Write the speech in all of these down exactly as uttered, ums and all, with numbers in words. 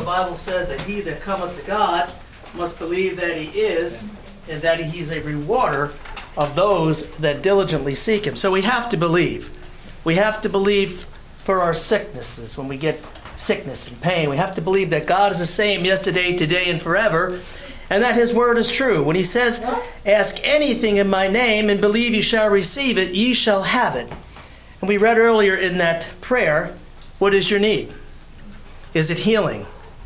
Bible says that he that cometh to God must believe that he is, and that he's a rewarder of those that diligently seek him. So we have to believe. We have to believe for our sicknesses when we get sickness and pain. We have to believe that God is the same yesterday, today, and forever, and that his word is true. When he says, ask anything in my name and believe you shall receive it, ye shall have it. And we read earlier in that prayer, what is your need? Is it healing?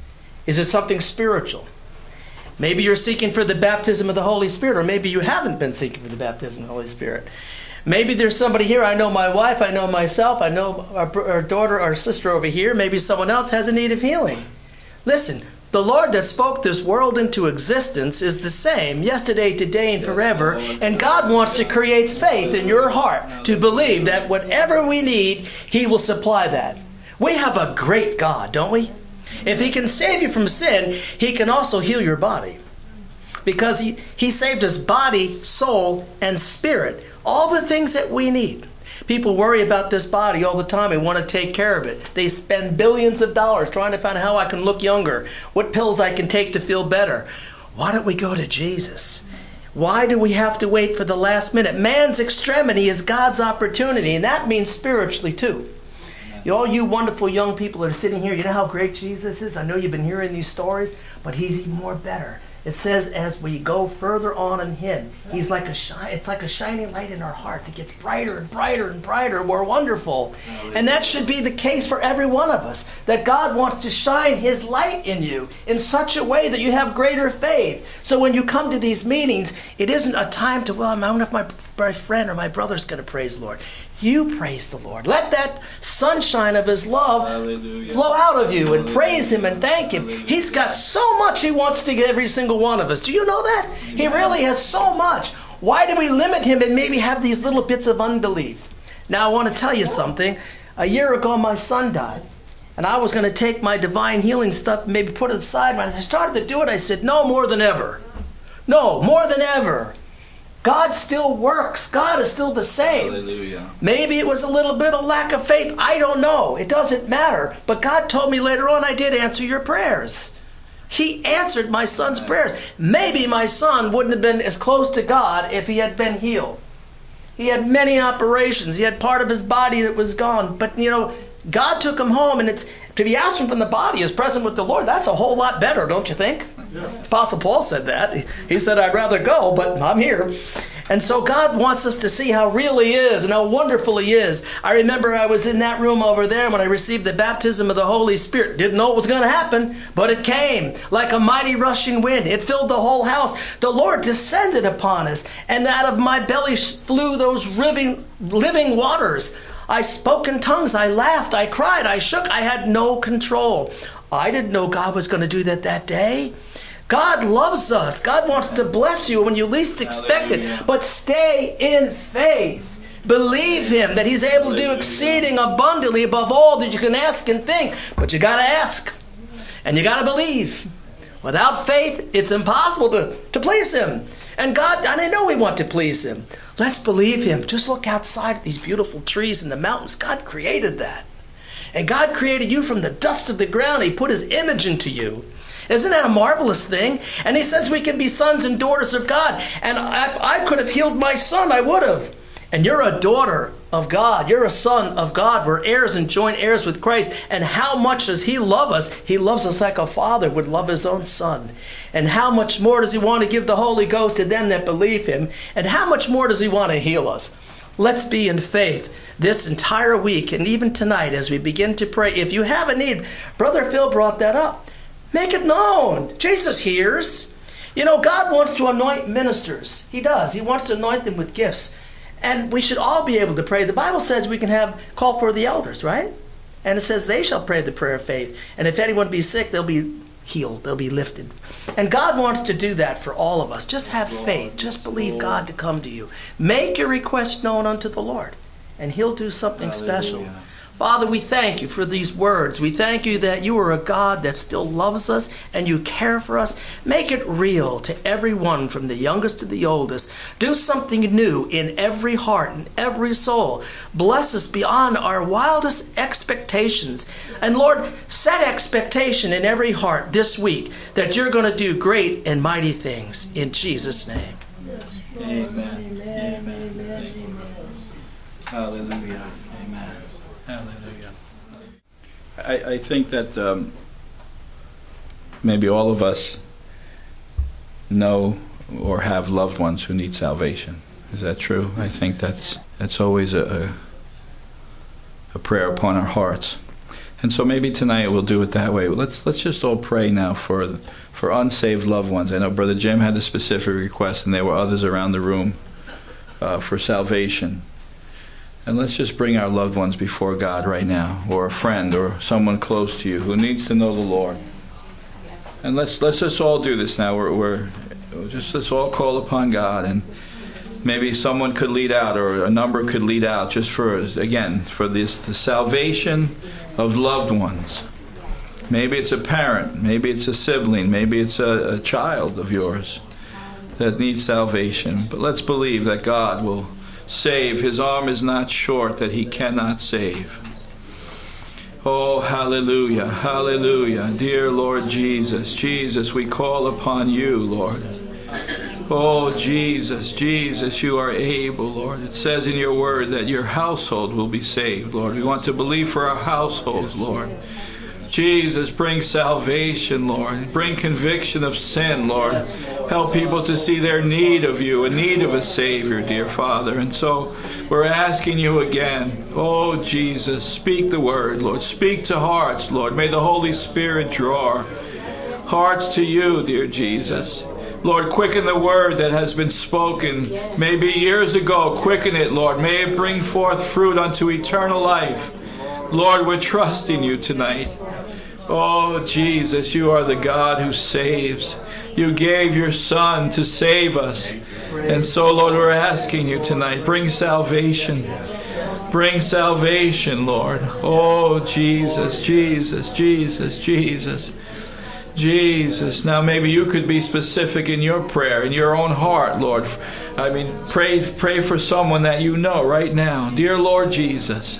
Is it something spiritual? Maybe you're seeking for the baptism of the Holy Spirit, or maybe you haven't been seeking for the baptism of the Holy Spirit. Maybe there's somebody here, I know my wife, I know myself, I know our, our daughter, our sister over here. Maybe someone else has a need of healing. Listen, the Lord that spoke this world into existence is the same yesterday, today, and forever. And God wants to create faith in your heart to believe that whatever we need, he will supply that. We have a great God, don't we? If he can save you from sin, he can also heal your body. Because he, he saved us body, soul, and spirit. All the things that we need. People worry about this body all the time and want to take care of it. They spend billions of dollars trying to find out how I can look younger, what pills I can take to feel better. Why don't we go to Jesus? Why do we have to wait for the last minute? Man's extremity is God's opportunity, and that means spiritually too. All you wonderful young people that are sitting here, you know how great Jesus is? I know you've been hearing these stories, but he's even more better. It says as we go further on in him, he's like a shi- it's like a shining light in our hearts. It gets brighter and brighter and brighter. We're wonderful. And that should be the case for every one of us, that God wants to shine his light in you in such a way that you have greater faith. So when you come to these meetings, it isn't a time to, well, I don't know if my, my friend or my brother's going to praise the Lord. You praise the Lord. Let that sunshine of his love Hallelujah. Flow out of you and praise him and thank him. Hallelujah. He's got so much he wants to give every single one of us. Do you know that? Amen. He really has so much. Why do we limit him and maybe have these little bits of unbelief? Now I want to tell you something. A year ago my son died. And I was going to take my divine healing stuff and maybe put it aside. When I started to do it, I said, no, more than ever. No, more than ever. God still works. God is still the same. Hallelujah. Maybe it was a little bit of lack of faith. I don't know. It doesn't matter. But God told me later on I did answer your prayers. He answered my son's prayers. Maybe my son wouldn't have been as close to God if he had been healed. He had many operations. He had part of his body that was gone. But, you know, God took him home, and it's to be absent from the body is present with the Lord. That's a whole lot better, don't you think? Yeah. Apostle Paul said that. He said, I'd rather go, but I'm here. And so God wants us to see how real he is and how wonderful he is. I remember I was in that room over there when I received the baptism of the Holy Spirit. Didn't know what was going to happen, but it came like a mighty rushing wind. It filled the whole house. The Lord descended upon us, and out of my belly flew those living, living waters. I spoke in tongues. I laughed. I cried. I shook. I had no control. I didn't know God was going to do that that day. God loves us. God wants to bless you when you least expect it. But stay in faith. Believe him that he's able to do exceeding abundantly above all that you can ask and think. But you got to ask. And you got to believe. Without faith, it's impossible to, to please him. And God, and I know we want to please him. Let's believe him. Just look outside at these beautiful trees and the mountains. God created that. And God created you from the dust of the ground. He put his image into you. Isn't that a marvelous thing? And he says we can be sons and daughters of God. And if I could have healed my son, I would have. And you're a daughter of God. You're a son of God. We're heirs and joint heirs with Christ. And how much does he love us? He loves us like a father would love his own son. And how much more does he want to give the Holy Ghost to them that believe him? And how much more does he want to heal us? Let's be in faith this entire week and even tonight as we begin to pray. If you have a need, Brother Phil brought that up. Make it known. Jesus hears. You know, God wants to anoint ministers. He does. He wants to anoint them with gifts. And we should all be able to pray. The Bible says we can have call for the elders, right? And it says they shall pray the prayer of faith. And if anyone be sick, they'll be healed. They'll be lifted. And God wants to do that for all of us. Just have faith. Just believe God to come to you. Make your request known unto the Lord. And he'll do something Hallelujah. Special. Father, we thank you for these words. We thank you that you are a God that still loves us and you care for us. Make it real to everyone from the youngest to the oldest. Do something new in every heart and every soul. Bless us beyond our wildest expectations. And Lord, set expectation in every heart this week that you're going to do great and mighty things in Jesus' name. Amen. Amen. Amen. Amen. Hallelujah. Amen. Hallelujah. I, I think that um, maybe all of us know or have loved ones who need salvation. Is that true? I think that's that's always a, a, a prayer upon our hearts. And so maybe tonight we'll do it that way. Let's let's just all pray now for for unsaved loved ones. I know Brother Jim had a specific request, and there were others around the room uh, for salvation. And let's just bring our loved ones before God right now, or a friend, or someone close to you who needs to know the Lord. And let's let's just all do this now. We're, we're just let's all call upon God, and maybe someone could lead out, or a number could lead out, just for again for this the salvation of loved ones. Maybe it's a parent, maybe it's a sibling, maybe it's a, a child of yours that needs salvation. But let's believe that God will save. His arm is not short that he cannot save. Oh, hallelujah, hallelujah. Dear Lord Jesus, Jesus, we call upon you, Lord. Oh, Jesus, Jesus, you are able, Lord. It says in your word that your household will be saved, Lord. We want to believe for our households, Lord. Jesus, bring salvation, Lord. Bring conviction of sin, Lord. Help people to see their need of you, a need of a Savior, dear Father. And so we're asking you again, oh, Jesus, speak the word, Lord. Speak to hearts, Lord. May the Holy Spirit draw hearts to you, dear Jesus. Lord, quicken the word that has been spoken maybe years ago. Quicken it, Lord. May it bring forth fruit unto eternal life. Lord, we're trusting you tonight. Oh, Jesus, you are the God who saves. You gave your Son to save us. And so, Lord, we're asking you tonight, bring salvation. Bring salvation, Lord. Oh, Jesus, Jesus, Jesus, Jesus. Jesus. Now maybe you could be specific in your prayer, in your own heart, Lord. I mean, pray, pray for someone that you know right now. Dear Lord Jesus.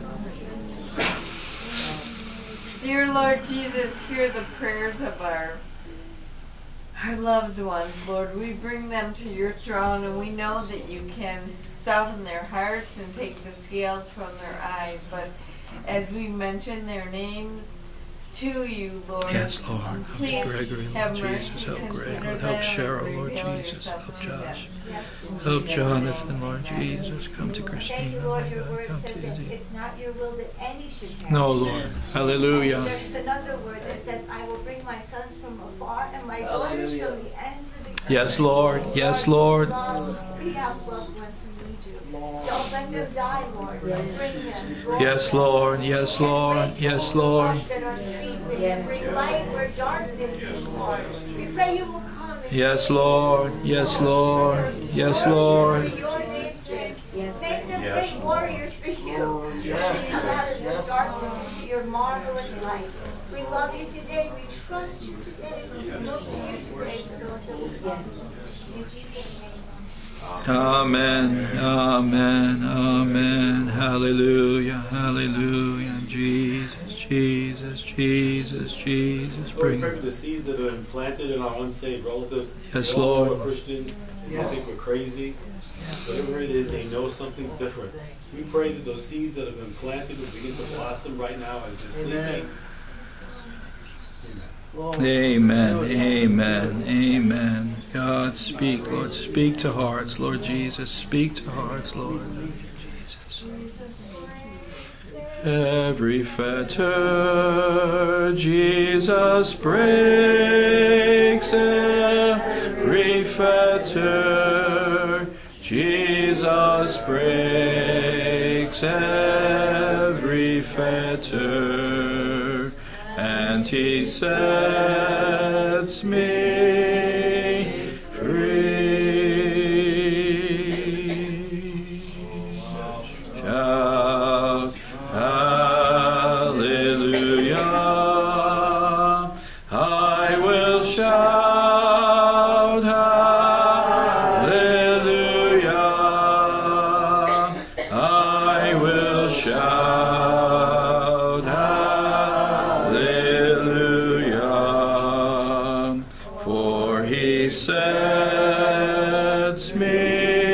Dear Lord Jesus, hear the prayers of our, our loved ones, Lord. We bring them to your throne, and we know that you can soften their hearts and take the scales from their eyes. But as we mention their names to you, Lord. Yes, Lord. Help Please Gregory, Lord have Jesus. mercy. Help Greg, Consider Lord. Help them Cheryl, and Lord reveal Jesus. yourself Help to them. Josh. Yes. Help Jesus' Jonathan, name. Lord Jesus. Come to Thank Christina. you, Lord. My Your God. word Come says to that Izzy. it's not your will that any should perish. No, Lord. And Hallelujah. there's another word that says, I will bring my sons from afar and my daughters Hallelujah. from the ends of the earth. Yes, Lord. Yes, Lord. Love, we have loved ones who need you. Don't let them die, Lord. Bring them. Draw Yes, them. Lord. Yes, Lord. Yes, Lord. That are sleeping. Bring light where darkness is, Lord. We pray you will come. and Yes, save Lord. them. Yes, Lord. Yes, Lord. For your name's sake. Make them great warriors for you. Yes. Come out of this darkness into your marvelous light. We love you today. We trust you today. We look to you today for those that will follow. In Jesus' name. Amen. Amen. Amen. Hallelujah. Hallelujah. Jesus. Jesus. Jesus. Jesus. Lord, we Bring. pray for the seeds that have been planted in our unsaved relatives. Yes, They all know Lord. we're Christians. They Yes. think we're crazy. Whatever it is, they know something's different. We pray that those seeds that have been planted will begin to blossom right now as they're sleeping. Amen. Amen. Amen. Amen. God, speak, Lord. Speak to hearts, Lord Jesus. Speak to hearts, Lord. Jesus. Every fetter Jesus breaks, every fetter Jesus breaks, every fetter, and he sets me free. Shout, hallelujah. shout hallelujah. I will shout hallelujah. For he sets me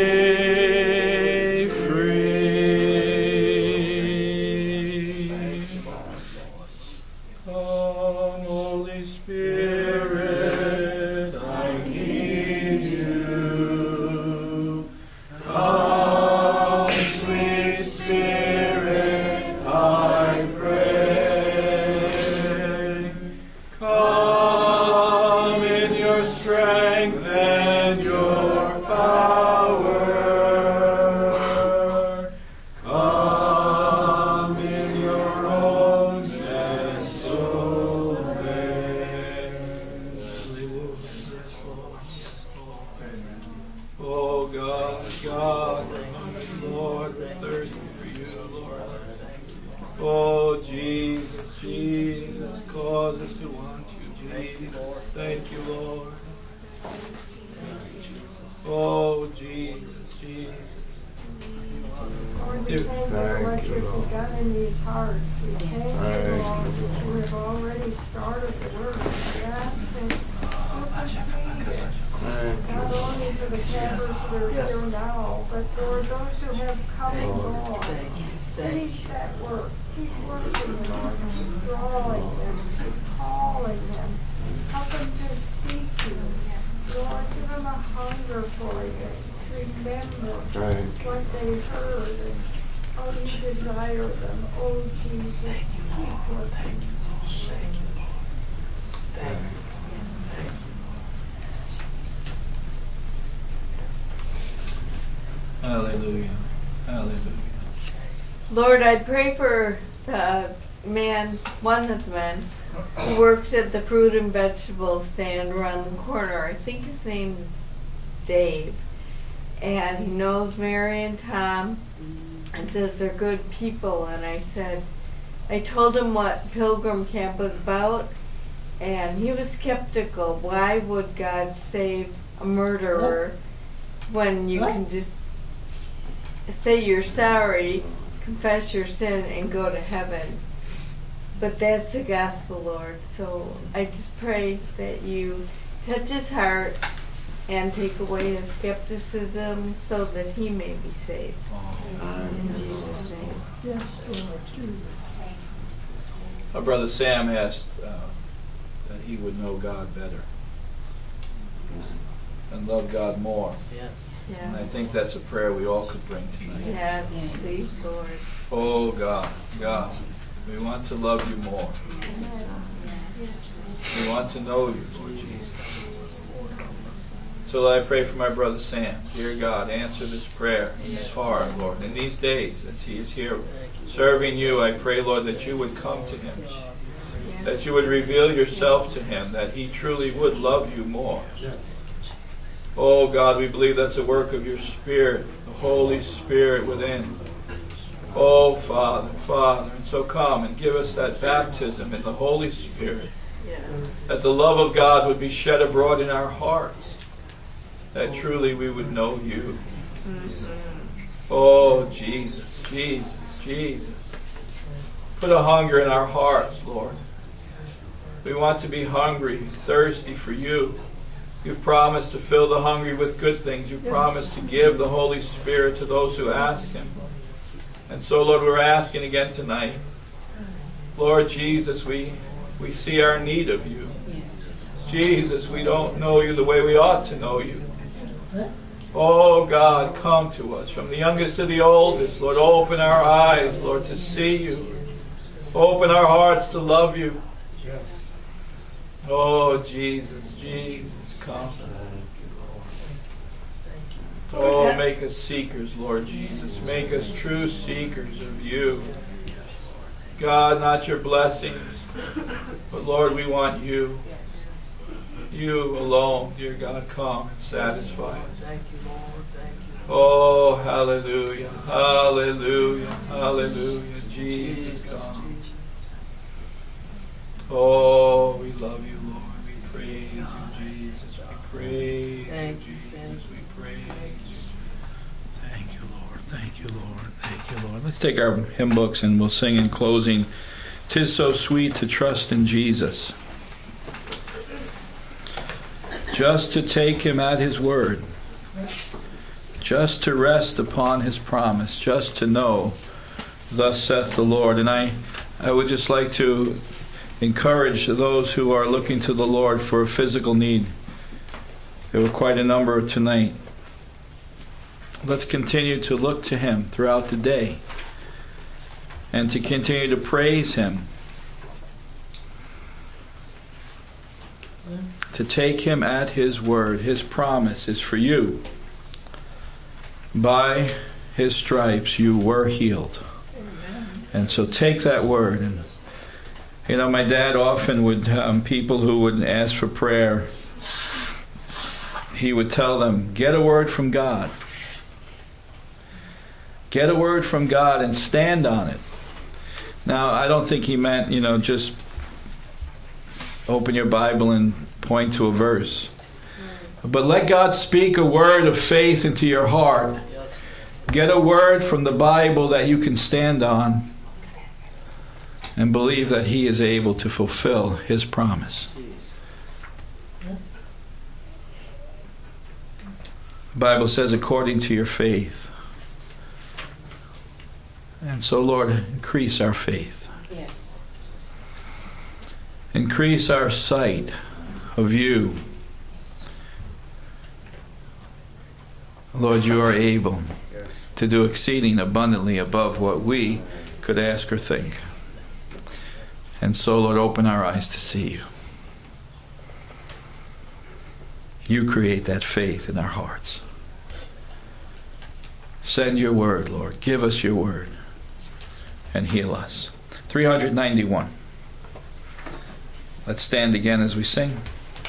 Hallelujah. Hallelujah. Lord, I pray for the man, one of the men, who works at the fruit and vegetable stand around the corner. I think his name is Dave. And he knows Mary and Tom and says they're good people. And I said, I told him what Pilgrim Camp was about, and he was skeptical. Why would God save a murderer when you can just say you're sorry, confess your sin, and go to heaven? But that's the gospel, Lord. So I just pray that you touch his heart and take away his skepticism so that he may be saved. In Jesus' name. Yes, Lord Jesus. Our brother Sam asked uh, that he would know God better and love God more. Yes. Yes. And I think that's a prayer we all could bring tonight. Yes, please, Lord. Oh God, God, we want to love you more. We want to know you, Lord Jesus. So I pray for my brother Sam. Dear God, answer this prayer in his heart, Lord. In these days, as he is here serving you, I pray, Lord, that you would come to him, that you would reveal yourself to him, that he truly would love you more. Oh God, we believe that's a work of your Spirit, the Holy Spirit within. Oh Father, Father, and so come and give us that baptism in the Holy Spirit, that the love of God would be shed abroad in our hearts, that truly we would know you. Oh Jesus, Jesus, Jesus. Put a hunger in our hearts, Lord. We want to be hungry, thirsty for you. You've promised to fill the hungry with good things. You've promised to give the Holy Spirit to those who ask him. And so, Lord, we're asking again tonight. Lord Jesus, we, we see our need of you. Jesus, we don't know you the way we ought to know you. Oh, God, come to us. From the youngest to the oldest, Lord, open our eyes, Lord, to see you. Open our hearts to love you. Oh, Jesus, Jesus, come. Oh, make us seekers, Lord Jesus. Make us true seekers of you. God, not your blessings, but Lord, we want you. You alone, dear God, come and satisfy us. Oh, hallelujah, hallelujah, hallelujah. Jesus, come. Oh, we love you, Lord. We praise you. Let's take our hymn books and we'll sing in closing, "'Tis so sweet to trust in Jesus." Just to take him at his word. Just to rest upon his promise. Just to know, thus saith the Lord. And I, I would just like to encourage those who are looking to the Lord for a physical need. There were quite a number tonight. Let's continue to look to him throughout the day and to continue to praise him, to take him at his word. His promise is for you. By his stripes you were healed. And so take that word. And you know, my dad often would, um, people who would ask for prayer, he would tell them, get a word from God. Get a word from God and stand on it. Now, I don't think he meant, you know, just open your Bible and point to a verse. But let God speak a word of faith into your heart. Get a word from the Bible that you can stand on and believe that he is able to fulfill his promise. The Bible says, according to your faith. And so, Lord, increase our faith. Yes. Increase our sight of you. Lord, you are able to do exceeding abundantly above what we could ask or think. And so, Lord, open our eyes to see you. You create that faith in our hearts. Send your word, Lord. Give us your word and heal us. three ninety-one. Let's stand again as we sing.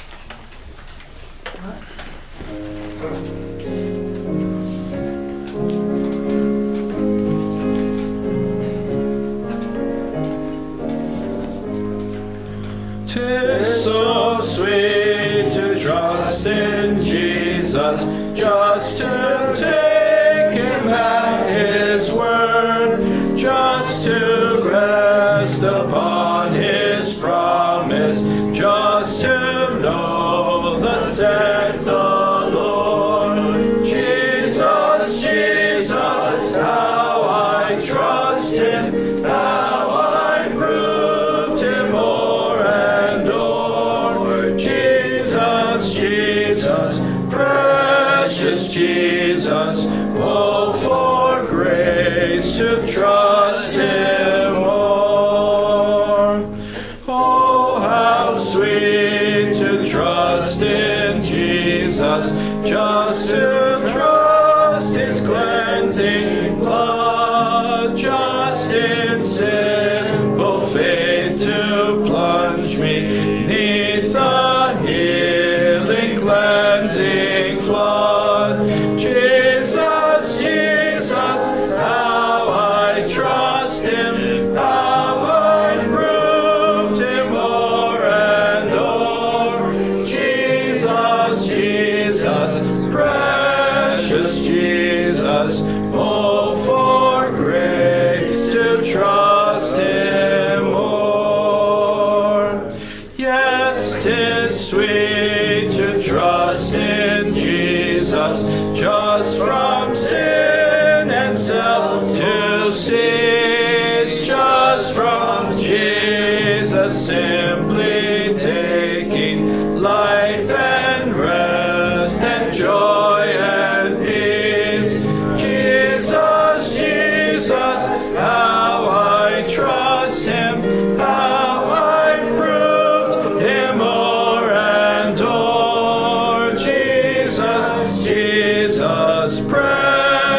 "'Tis so sweet to trust in Jesus, just to take him at his word, just to rest upon his promise, just to know thus saith the Lord. Jesus, Jesus, how I trust him, how I proved him o'er and o'er. Jesus, Jesus, precious Jesus, oh, for grace to trust him more. Oh, how sweet to trust in Jesus, just to trust his cleansing blood, just in simple faith to plunge me neath the healing, cleansing flood. Jesus, Jesus, how I trust him, how I proved him o'er and o'er. Jesus, Jesus, precious Jesus, oh, for grace to trust him more. Yes, 'tis sweet to trust in Jesus, just from sin and self to cease, just from Jesus simply taking life and rest and joy and peace. Jesus, Jesus, how I trust him, how I've proved him o'er and o'er. Jesus, Jesus, pray.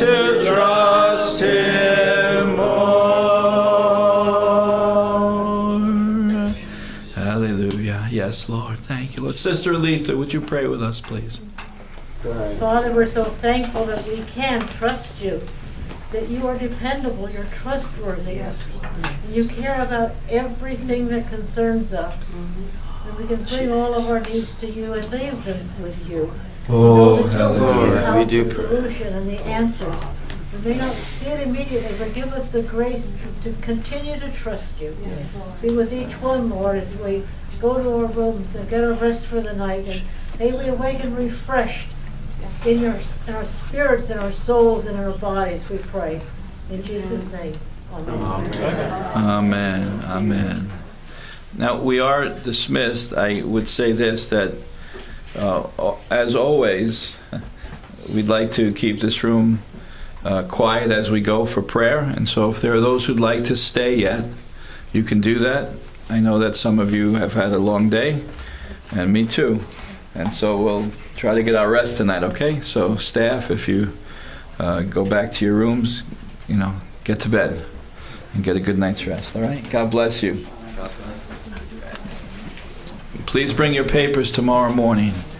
to trust Him more. Hallelujah. Yes, Lord. Thank you, Lord. Sister Aletha, would you pray with us, please? Father, we're so thankful that we can trust you, that you are dependable, you're trustworthy. Yes. And you care about everything that concerns us. And we can bring all of our needs to you and leave them with you. Oh, hallelujah. We do the solution and the answers. We may not see it immediately, but give us the grace to continue to trust you. Yes. Be with each one, Lord, as we go to our rooms and get our rest for the night. And may we awaken refreshed in, your, in our spirits, in our souls, in our bodies, we pray. In Jesus' name. Amen. Amen. Amen. Now, we are dismissed. I would say this, that uh, as always, we'd like to keep this room uh, quiet as we go for prayer. And so if there are those who'd like to stay yet, you can do that. I know that some of you have had a long day, and me too. And so we'll try to get our rest tonight, okay? So staff, if you uh, go back to your rooms, you know, get to bed and get a good night's rest, all right? God bless you. Please bring your papers tomorrow morning.